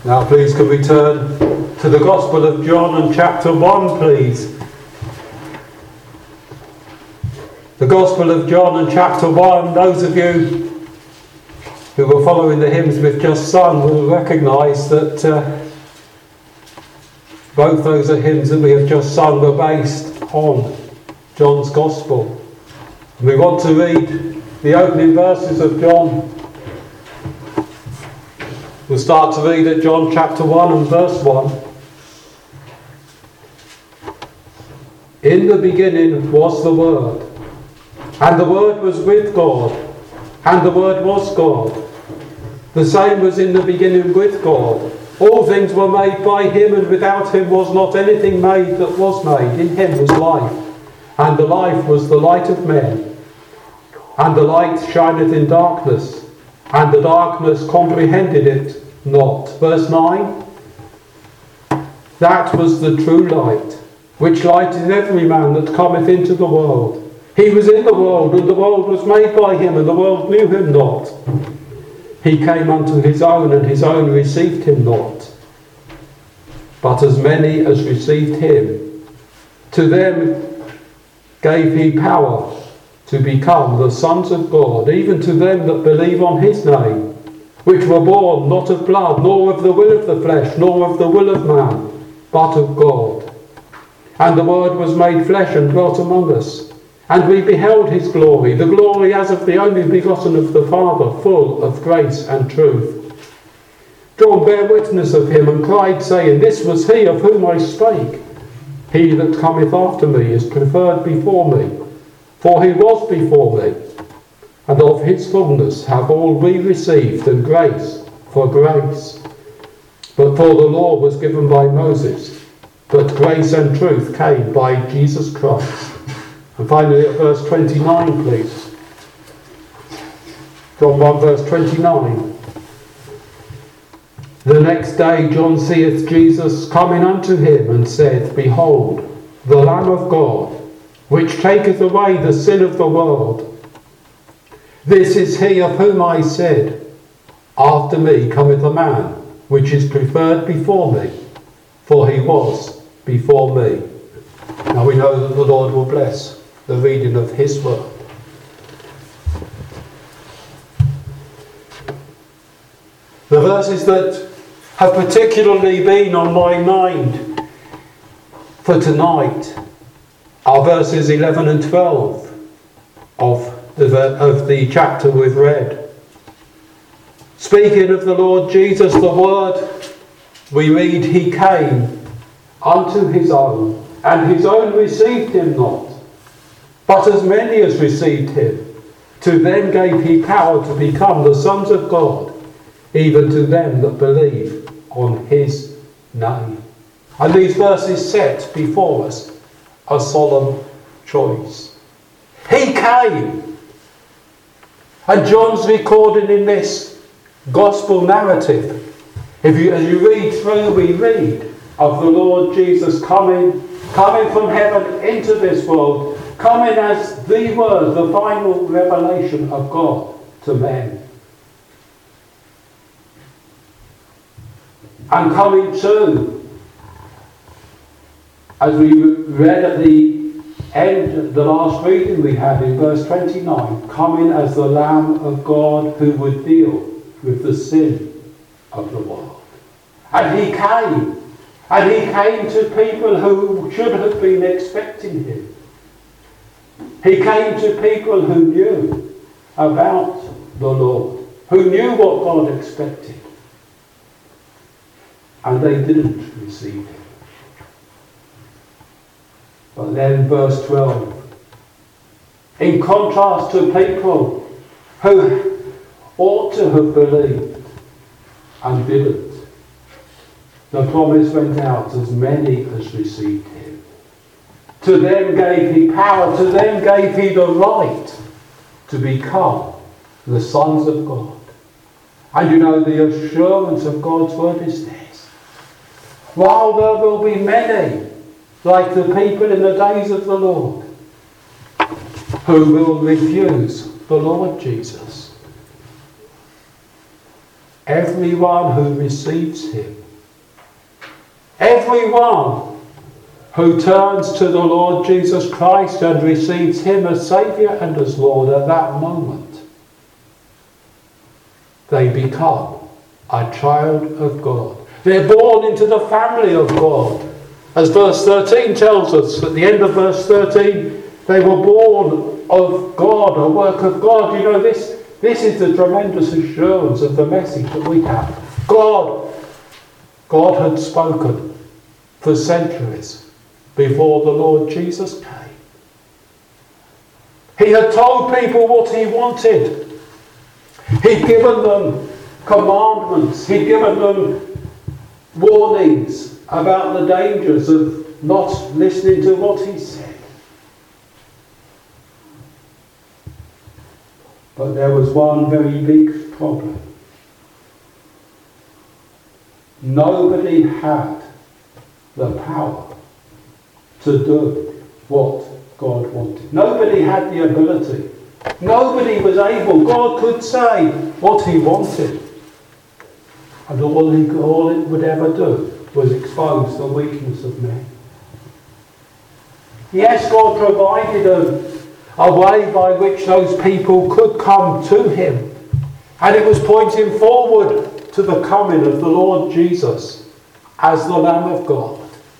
Now please can we turn to the Gospel of John and chapter 1 please. The Gospel of John and chapter 1, those of you who were following the hymns we've just sung will recognise that both those hymns that we have just sung were based on John's Gospel. And we want to read the opening verses of John. We'll start to read at John chapter 1 and verse 1. In the beginning was the Word, and the Word was with God, and the Word was God. The same was in the beginning with God. All things were made by him, and without him was not anything made that was made. In him was life, and the life was the light of men. And the light shineth in darkness, and the darkness comprehended it not. Verse 9. That was the true light, which lighteth every man that cometh into the world. He was in the world, and the world was made by him, and the world knew him not. He came unto his own, and his own received him not. But as many as received him, to them gave he power to become the sons of God, even to them that believe on his name, which were born not of blood, nor of the will of the flesh, nor of the will of man, but of God. And the Word was made flesh and dwelt among us, and we beheld his glory, the glory as of the only begotten of the Father, full of grace and truth. John bare witness of him, and cried, saying, This was he of whom I spake. He that cometh after me is preferred before me, for he was before me. And of his fullness have all we received, and grace for grace. But for the law was given by Moses, but grace and truth came by Jesus Christ. And finally at verse 29, please. John 1 verse 29. The next day John seeth Jesus coming unto him, and said, Behold, the Lamb of God, which taketh away the sin of the world. This is he of whom I said, After me cometh a man, which is preferred before me, for he was before me. Now we know that the Lord will bless the reading of his word. The verses that have particularly been on my mind for tonight are verses 11 and 12 of the chapter we've read. Speaking of the Lord Jesus, the Word, we read, He came unto his own, and his own received him not. But as many as received him, to them gave he power to become the sons of God, even to them that believe on his name. And these verses set before us a solemn choice. He came. And John's recording in this gospel narrative, as you read through, we read of the Lord Jesus coming from heaven into this world, coming as the Word, the final revelation of God to men. And coming too, as we read at the end, the last reading we had in verse 29, coming as the Lamb of God who would deal with the sin of the world. And he came. And he came to people who should have been expecting him. He came to people who knew about the Lord, who knew what God expected. And they didn't receive him. But then verse 12, in contrast to people who ought to have believed and didn't, the promise went out, as many as received him. To them gave he power, to them gave he the right to become the sons of God. And you know, the assurance of God's word is this. While there will be many, like the people in the days of the Lord, who will refuse the Lord Jesus, everyone who receives him. Everyone who turns to the Lord Jesus Christ and receives him as Saviour and as Lord at that moment, they become a child of God. They're born into the family of God. As verse 13 tells us, at the end of verse 13, they were born of God, a work of God. You know, this is the tremendous assurance of the message that we have. God had spoken for centuries before the Lord Jesus came. He had told people what he wanted. He'd given them commandments. He'd given them warnings about the dangers of not listening to what he said. But there was one very big problem. Nobody had the power to do what God wanted. Nobody had the ability. Nobody was able. God could say what he wanted. And all it would ever do was expose the weakness of men. Yes, God provided a way by which those people could come to him. And it was pointing forward to the coming of the Lord Jesus as the Lamb of God.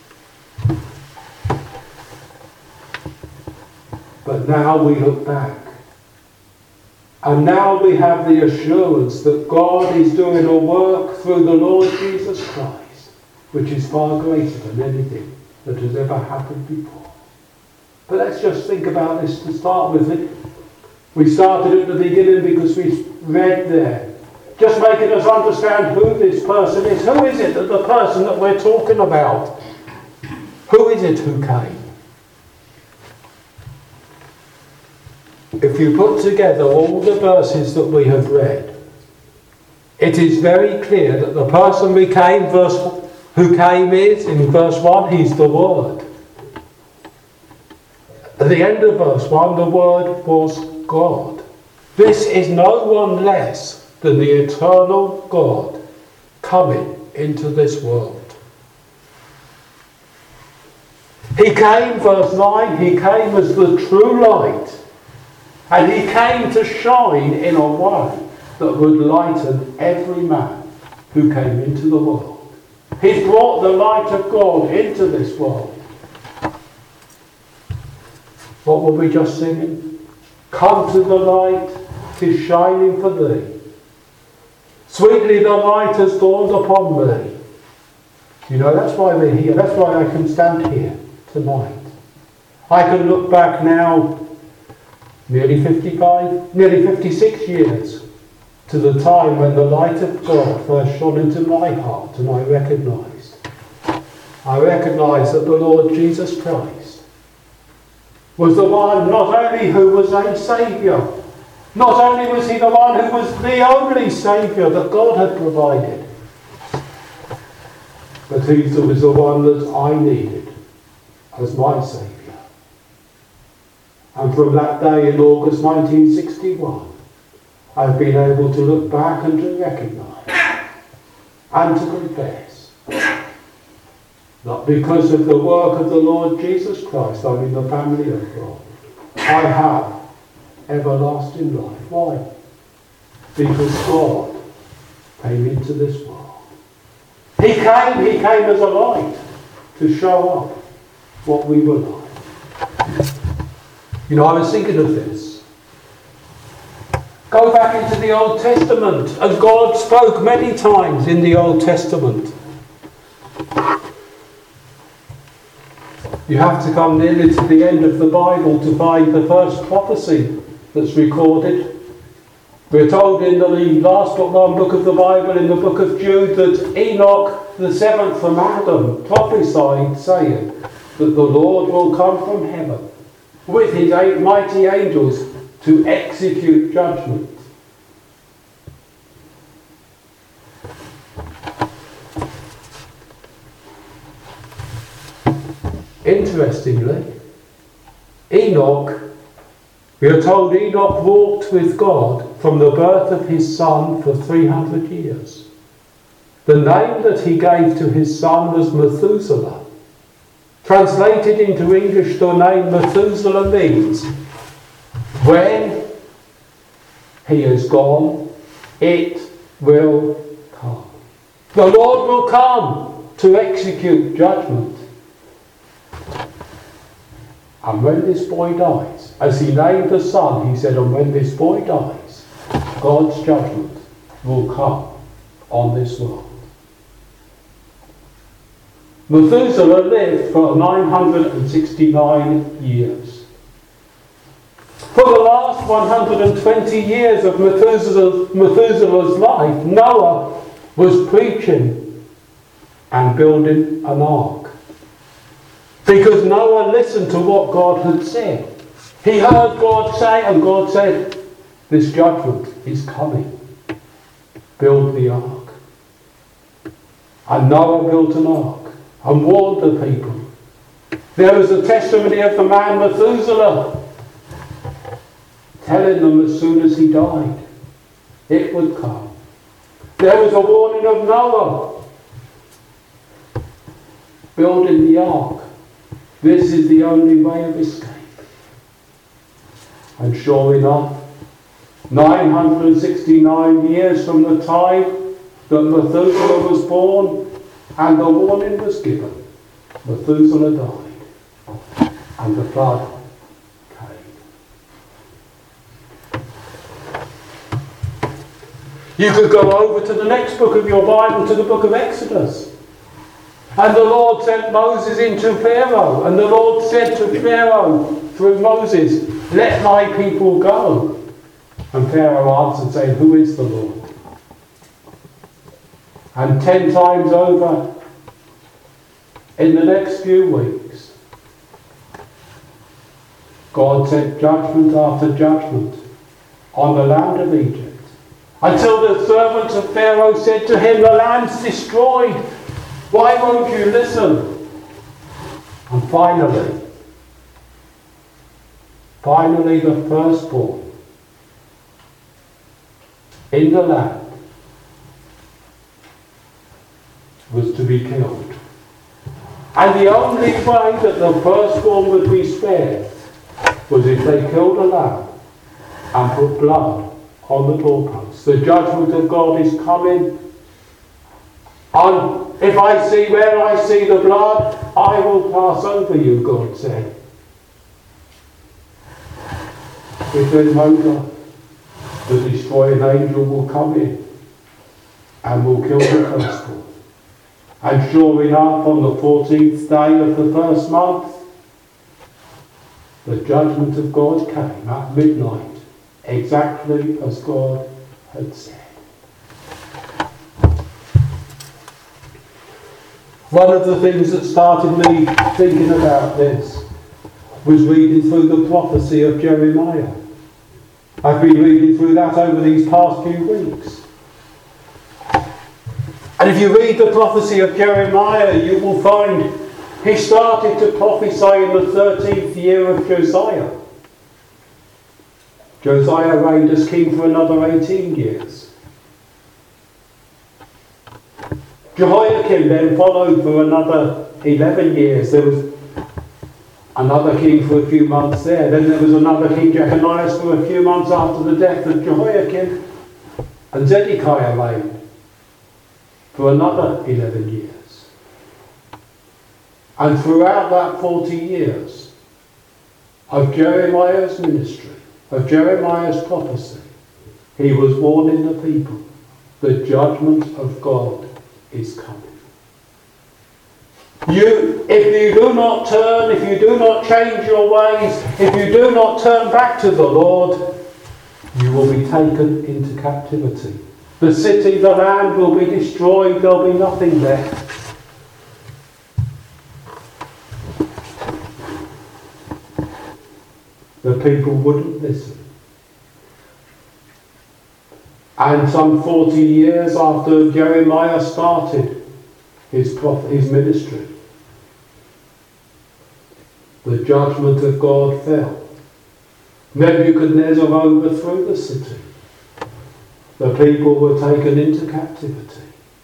But now we look back. And now we have the assurance that God is doing a work through the Lord Jesus Christ, which is far greater than anything that has ever happened before. But let's just think about this to start with. We started at the beginning because we read there, just making us understand who this person is. Who is it, the person that we're talking about? Who is it who came? If you put together all the verses that we have read, it is very clear that the person who came is, in verse 1, he's the Word. At the end of verse 1, the Word was God. This is no one less than the eternal God coming into this world. He came, verse 9, he came as the true light. And he came to shine in a way that would lighten every man who came into the world. He brought the light of God into this world. What were we just singing? Come to the light, 'tis shining for thee. Sweetly the light has dawned upon me. You know, that's why we're here. That's why I can stand here tonight. I can look back now nearly 56 years to the time when the light of God first shone into my heart, and I recognised that the Lord Jesus Christ was the one not only who was a Saviour, not only was he the one who was the only Saviour that God had provided, but he was the one that I needed as my Saviour. And from that day in August 1961, I've been able to look back and to recognise and to confess that because of the work of the Lord Jesus Christ, I'm in the family of God. I have everlasting life. Why? Because God came into this world. He came as a light to show up what we were like. You know, I was thinking of this. Go back into the Old Testament, and God spoke many times in the Old Testament. You have to come nearly to the end of the Bible to find the first prophecy that's recorded. We're told in the last book of the Bible, in the book of Jude, that Enoch, the seventh from Adam, prophesied, saying that the Lord will come from heaven with his mighty angels to execute judgment. Interestingly, Enoch, we are told Enoch walked with God from the birth of his son for 300 years. The name that he gave to his son was Methuselah. Translated into English, the name Methuselah means, when he is gone, it will come. The Lord will come to execute judgment. And when this boy dies, as he named the son, he said, and when this boy dies, God's judgment will come on this world. Methuselah lived for 969 years. For the last 120 years of Methuselah's life, Noah was preaching and building an ark. Because Noah listened to what God had said. He heard God say, and God said, this judgment is coming. Build the ark. And Noah built an ark and warned the people. There was a testimony of the man Methuselah, telling them as soon as he died, it would come. There was a warning of Noah, building the ark. This is the only way of escape. And sure enough, 969 years from the time that Methuselah was born and the warning was given, Methuselah died and the flood came. You could go over to the next book of your Bible, to the book of Exodus. And the Lord sent Moses into Pharaoh. And the Lord said to Pharaoh through Moses, let my people go. And Pharaoh answered, saying, who is the Lord? And 10 times over, in the next few weeks, God sent judgment after judgment on the land of Egypt. Until the servants of Pharaoh said to him, the land's destroyed. Why won't you listen? And finally the firstborn in the land was to be killed. And the only way that the firstborn would be spared was if they killed a lamb and put blood on the doorposts. The judgment of God is coming. If I see where I see the blood, I will pass over you, God said. If there's no blood, the destroying angel will come in and will kill the firstborn. And sure enough, on the 14th day of the first month, the judgment of God came at midnight, exactly as God had said. One of the things that started me thinking about this was reading through the prophecy of Jeremiah. I've been reading through that over these past few weeks. And if you read the prophecy of Jeremiah, you will find he started to prophesy in the 13th year of Josiah. Josiah reigned as king for another 18 years. Jehoiakim then followed for another 11 years. There was another king for a few months there. Then there was another king, Jeconiah, for a few months after the death of Jehoiakim. And Zedekiah reigned for another 11 years. And throughout that 40 years of Jeremiah's ministry, of Jeremiah's prophecy, he was warning the people, the judgment of God is coming. If you do not turn, if you do not change your ways, if you do not turn back to the Lord, you will be taken into captivity. The city, the land will be destroyed, there'll be nothing left. The people wouldn't listen. And some 40 years after Jeremiah started his ministry, the judgment of God fell. Nebuchadnezzar overthrew the city. the people were taken into captivity.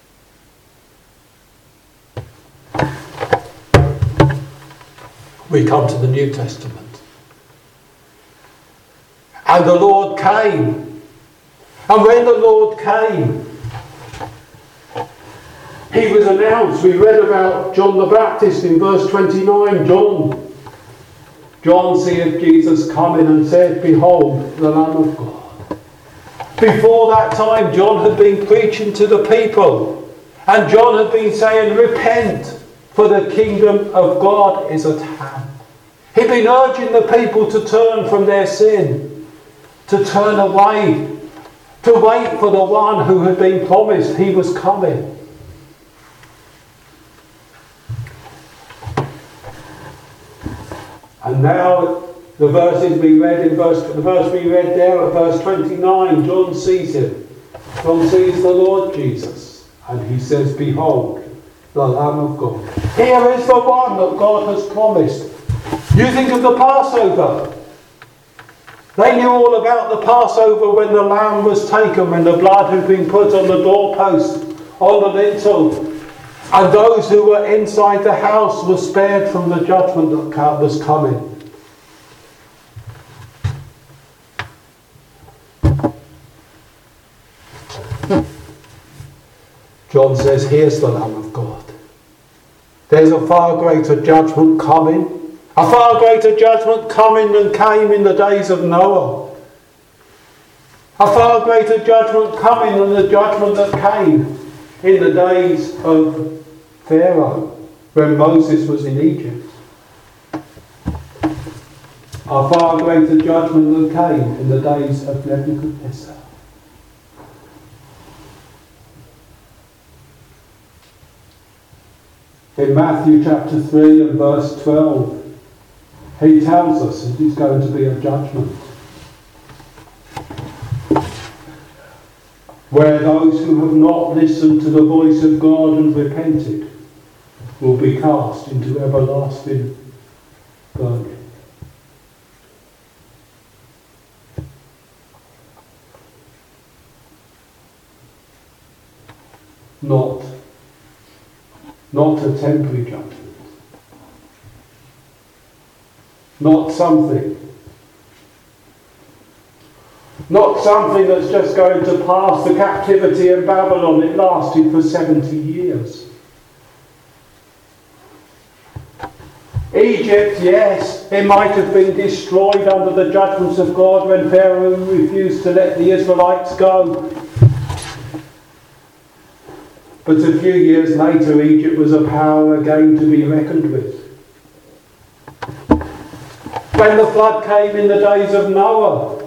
We come to the New Testament. And the Lord came. And when the Lord came, he was announced. We read about John the Baptist in verse 29. John seeth Jesus coming and said, Behold, the Lamb of God. Before that time, John had been preaching to the people. And John had been saying, Repent, for the kingdom of God is at hand. He'd been urging the people to turn from their sin, to turn away, to wait for the one who had been promised he was coming. And now the verses we read the verse we read there at verse 29, John sees him. John sees the Lord Jesus, and he says, Behold, the Lamb of God. Here is the one that God has promised. You think of the Passover. They knew all about the Passover when the lamb was taken, when the blood had been put on the doorpost, on the lintel, and those who were inside the house were spared from the judgment that was coming. John says, here's the Lamb of God. There's a far greater judgment coming. A far greater judgment coming than came in the days of Noah. A far greater judgment coming than the judgment that came in the days of Pharaoh, when Moses was in Egypt. A far greater judgment than came in the days of Nebuchadnezzar. In Matthew chapter 3 and verse 12, he tells us that it's going to be a judgment where those who have not listened to the voice of God and repented will be cast into everlasting burning. Not a temporary judgment. Not something that's just going to pass. The captivity in Babylon, it lasted for 70 years. Egypt, yes, it might have been destroyed under the judgments of God when Pharaoh refused to let the Israelites go. But a few years later, Egypt was a power again to be reckoned with. When the flood came in the days of Noah,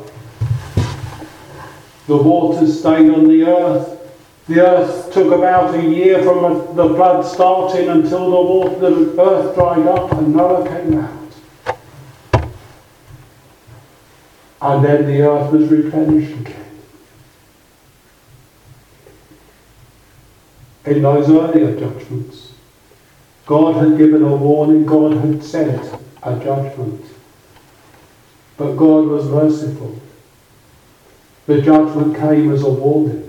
the waters stayed on the earth. The earth took about a year from the flood starting until the earth dried up and Noah came out. And then the earth was replenished again. In those earlier judgments, God had given a warning, God had sent a judgment. But God was merciful. The judgment came as a warning.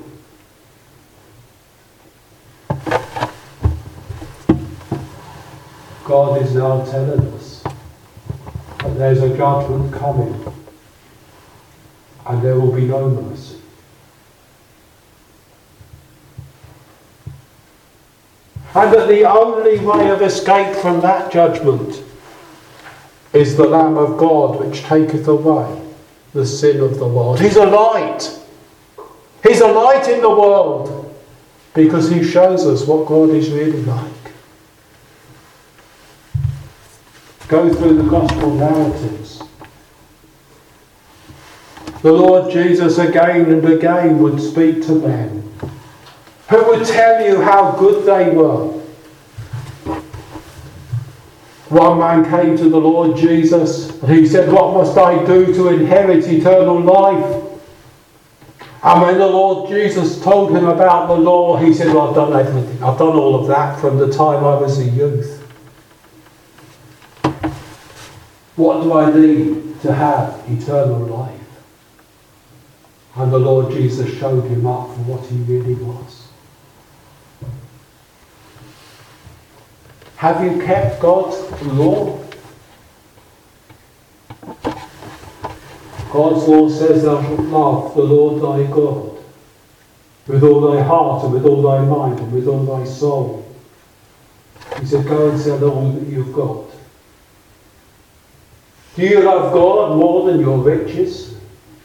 God is now telling us that there's a judgment coming and there will be no mercy. And that the only way of escape from that judgment is the Lamb of God, which taketh away the sin of the world. He's a light. He's a light in the world because he shows us what God is really like. Go through the gospel narratives. The Lord Jesus again and again would speak to men who would tell you how good they were. One man came to the Lord Jesus and he said, "What must I do to inherit eternal life?" And when the Lord Jesus told him about the law, he said, "Well, I've done everything. I've done all of that from the time I was a youth. What do I need to have eternal life?" And the Lord Jesus showed him up for what he really was. Have you kept God's law? God's law says thou shalt love the Lord thy God with all thy heart and with all thy mind and with all thy soul. He said, go and sell all that you've got. Do you love God more than your riches?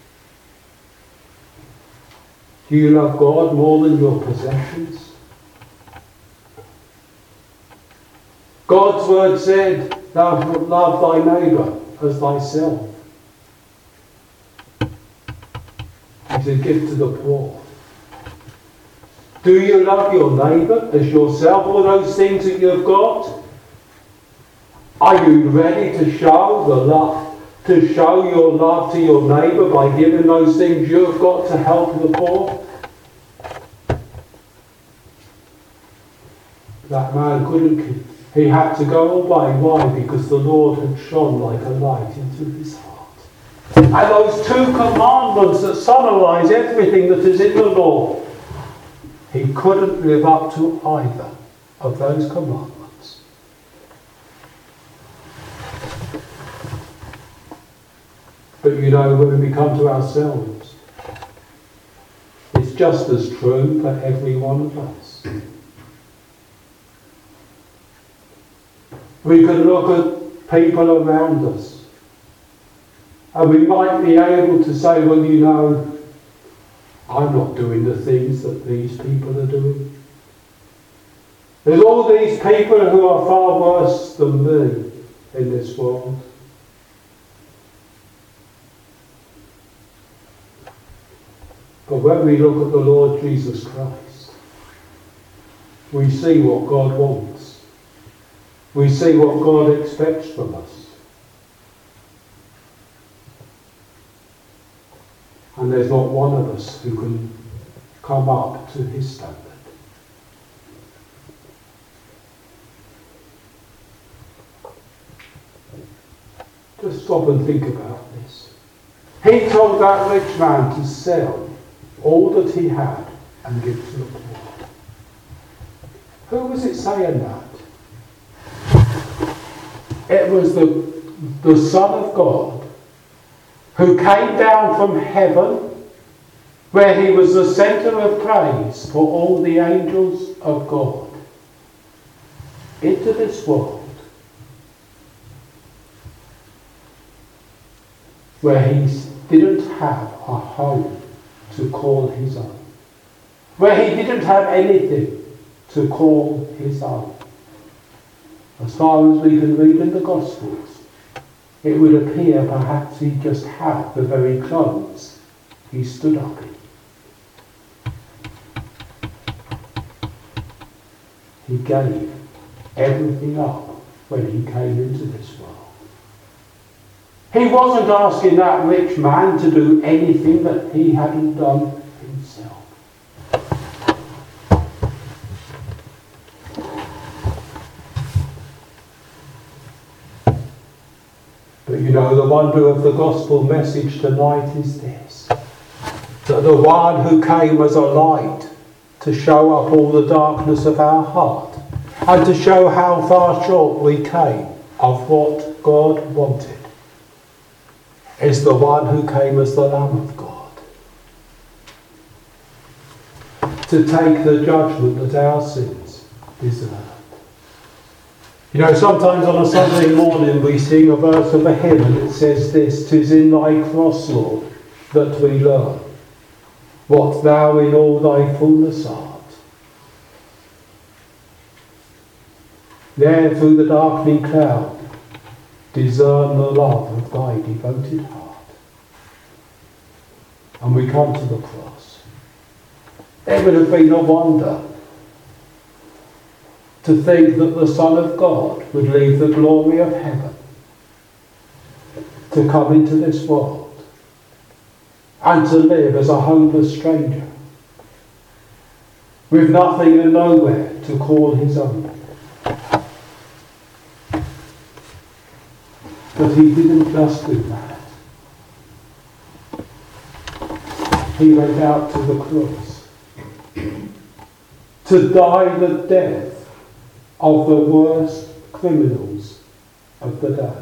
Do you love God more than your possessions? God's word said, thou shalt love thy neighbour as thyself. He said, give to the poor. Do you love your neighbour as yourself? All those things that you've got? Are you ready to show the love, to show your love to your neighbour by giving those things you've got to help the poor? That man couldn't. He had to go away. Why? Because the Lord had shone like a light into his heart. And those two commandments that summarise everything that is in the law, he couldn't live up to either of those commandments. But you know, when we come to ourselves, it's just as true for every one of us. We can look at people around us and we might be able to say, well, you know, I'm not doing the things that these people are doing. There's all these people who are far worse than me in this world. But when we look at the Lord Jesus Christ, we see what God wants. We see what God expects from us. And there's not one of us who can come up to his standard. Just stop and think about this. He told that rich man to sell all that he had and give to the poor. Who was it saying that? It was the Son of God who came down from heaven, where he was the centre of praise for all the angels of God, into this world, where he didn't have a home to call his own, where he didn't have anything to call his own. As far as we can read in the Gospels, it would appear perhaps he just had the very clothes he stood up in. He gave everything up when he came into this world. He wasn't asking that rich man to do anything that he hadn't done himself. But you know, the wonder of the gospel message tonight is this: that the one who came as a light to show up all the darkness of our heart and to show how far short we came of what God wanted is the one who came as the Lamb of God to take the judgment that our sins deserve. You know, sometimes on a Sunday morning we sing a verse of a hymn and it says this: "'Tis in thy cross, Lord, that we learn what thou in all thy fullness art. There through the darkening cloud discern the love of thy devoted heart." And we come to the cross. It would have been a wonder to think that the Son of God would leave the glory of heaven to come into this world and to live as a homeless stranger with nothing and nowhere to call his own. But he didn't just do that. he went out to the cross to die the death of the worst criminals of the day.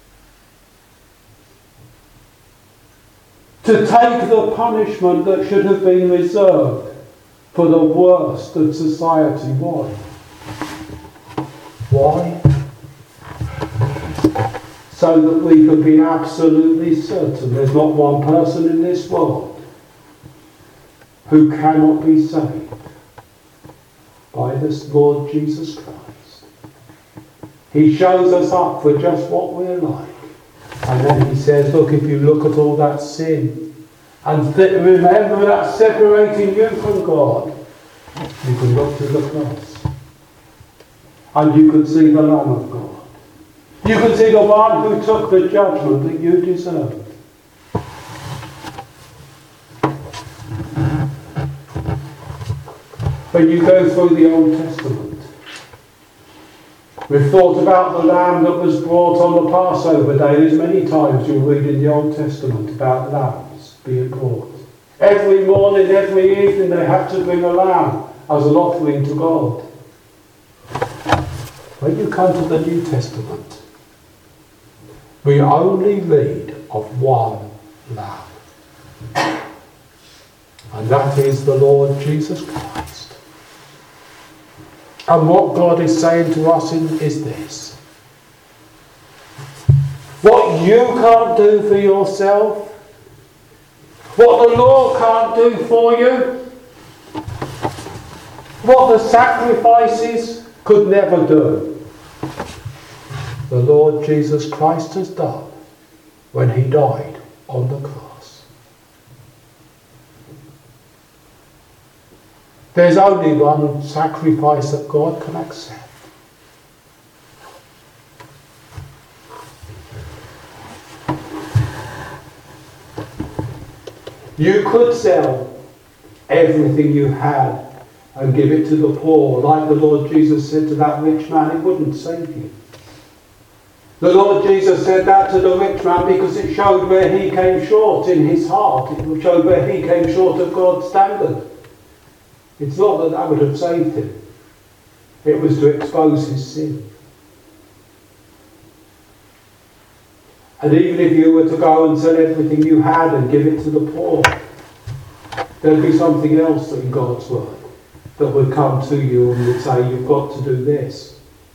To take the punishment that should have been reserved for the worst of society. Why? Why? So that we can be absolutely certain there's not one person in this world who cannot be saved by this Lord Jesus Christ. He shows us up for just what we're like. And then he says, look, if you look at all that sin and remember that separating you from God, you can look to the cross and you can see the Lamb of God. You can see the one who took the judgment that you deserved. When you go through the Old Testament, we've thought about the lamb that was brought on the Passover day. There's many times you'll read in the Old Testament about lambs being brought. Every morning, every evening they had to bring a lamb as an offering to God. When you come to the New Testament, we only read of one lamb. And that is the Lord Jesus Christ. And what God is saying to us is this. What you can't do for yourself, what the law can't do for you, what the sacrifices could never do, the Lord Jesus Christ has done when he died on the cross. There's only one sacrifice that God can accept. You could sell everything you had and give it to the poor, like the Lord Jesus said to that rich man. It wouldn't save you. The Lord Jesus said that to the rich man because it showed where he came short in his heart. It showed where he came short of God's standard. It's not that that would have saved him. It was to expose his sin. And even if you were to go and sell everything you had and give it to the poor, there'd be something else in God's word that would come to you and would say, you've got to do this.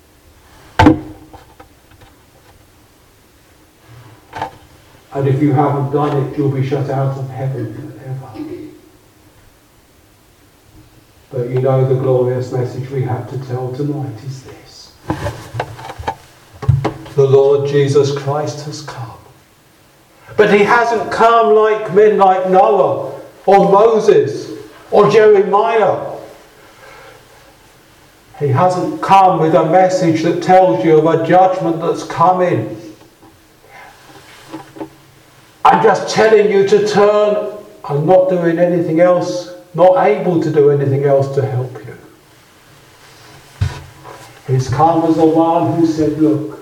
And if you haven't done it, you'll be shut out of heaven forever. But you know the glorious message we have to tell tonight is this. The Lord Jesus Christ has come. But he hasn't come like men like Noah or Moses or Jeremiah. He hasn't come with a message that tells you of a judgment that's coming. I'm just telling you to turn and not doing anything else, not able to do anything else to help you. He's come as the one who said, look,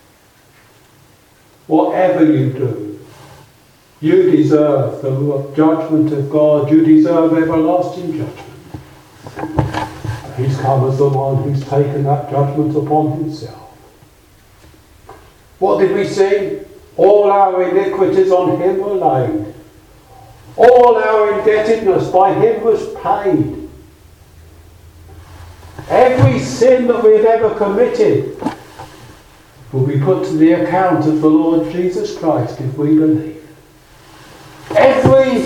whatever you do, you deserve the judgment of God. You deserve everlasting judgment. He's come as the one who's taken that judgment upon himself. What did we see? All our iniquities on him were laid. All our indebtedness by him was paid. Every sin that we've ever committed will be put to the account of the Lord Jesus Christ if we believe. Every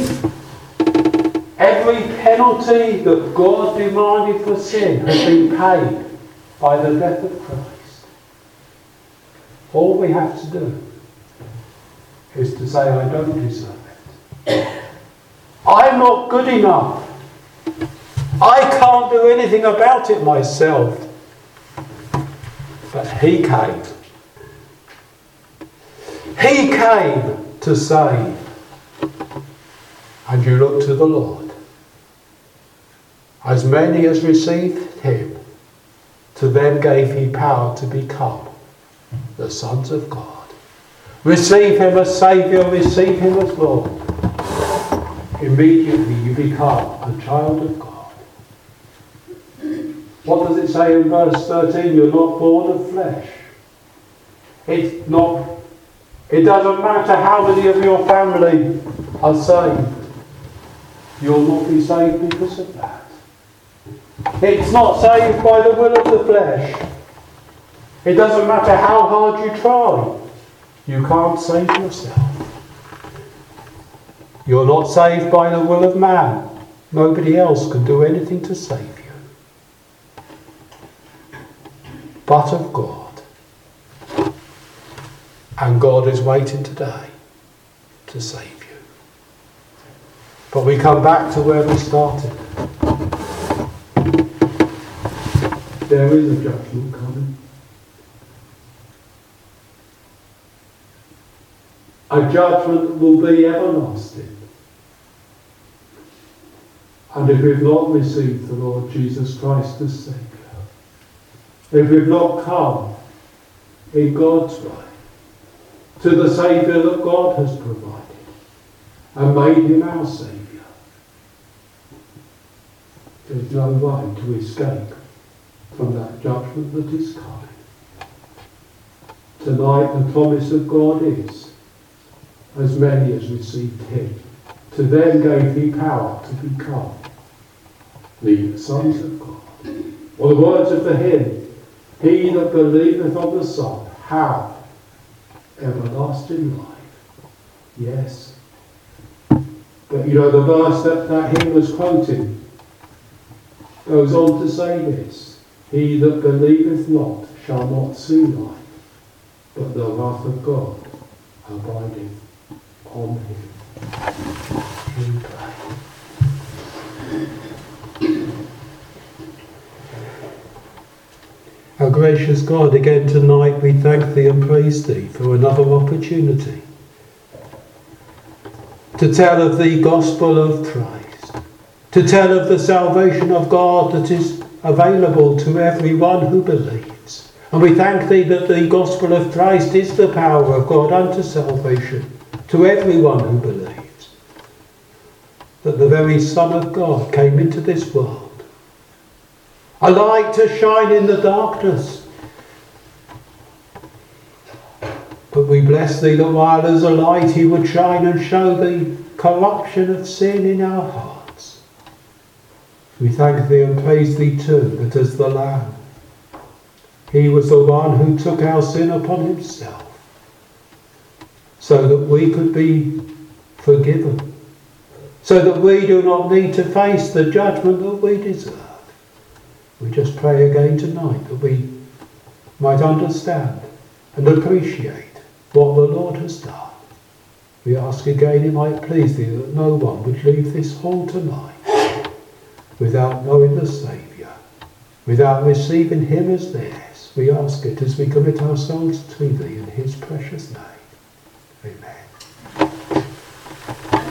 penalty that God demanded for sin has been paid by the death of Christ. All we have to do is to say, I don't deserve it. I'm not good enough. I can't do anything about it myself. But he came. He came to save. And you look to the Lord. As many as received him, to them gave he power to become the sons of God. Receive him as Saviour, receive him as Lord. immediately you become a child of God. What does it say in verse 13? You're not born of flesh. It doesn't matter how many of your family are saved. You'll not be saved because of that. It's not saved by the will of the flesh. It doesn't matter how hard you try. You can't save yourself. You're not saved by the will of man. Nobody else can do anything to save you. But of God. And God is waiting today to save you. But we come back to where we started. There is a judgment coming. A judgment will be everlasting. And if we've not received the Lord Jesus Christ as Saviour, if we've not come in God's way to the Saviour that God has provided and made him our Saviour, there's no way to escape from that judgment that is coming. Tonight the promise of God is, as many as received him, to them gave he power to become the sons of God. Or the words of the hymn, he that believeth on the Son hath everlasting life. Yes. But you know, the verse that hymn was quoting goes on to say this: he that believeth not shall not see life, but the wrath of God abideth on him. We pray. Our gracious God, again tonight we thank thee and praise thee for another opportunity to tell of the gospel of Christ, to tell of the salvation of God that is available to everyone who believes. And we thank thee that the gospel of Christ is the power of God unto salvation to everyone who believes. That the very Son of God came into this world, a light to shine in the darkness. But we bless thee that while as a light he would shine and show the corruption of sin in our hearts. We thank thee and praise thee too that as the Lamb, he was the one who took our sin upon himself so that we could be forgiven, so that we do not need to face the judgment that we deserve. We just pray again tonight that we might understand and appreciate what the Lord has done. We ask again it might please thee that no one would leave this hall tonight without knowing the Saviour, without receiving him as theirs. We ask it as we commit ourselves to thee in his precious name. Amen.